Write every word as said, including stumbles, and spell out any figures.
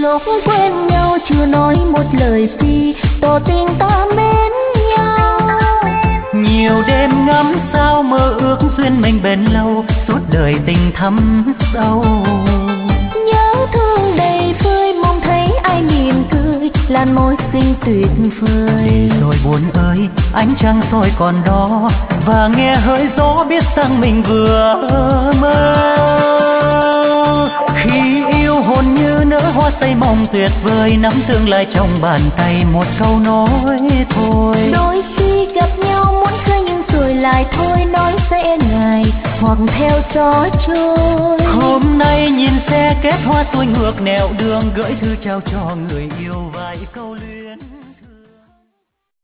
lúc quen nhau chưa nói một lời phi, tỏ tình ta mến nhau. Nhiều đêm ngắm sao mơ ước duyên mình bền lâu, suốt đời tình thắm sâu. Nhớ thương đầy vơi mong thấy ai mỉm cười, làn môi xinh tuyệt vời. Rồi buồn ơi ánh trăng soi còn đó, và nghe hơi gió biết rằng mình vừa mơ. Khi yêu hồn như nở hoa say mộng tuyệt vời, nắm tương lai trong bàn tay một câu nói thôi. Đôi khi gặp nhau muốn khơi nhưng rồi lại thôi, nói sẽ ngày hoặc theo gió trôi. Hôm nay nhìn xe kết hoa xuôi ngược nẻo đường, gửi thư trao cho người yêu vài câu.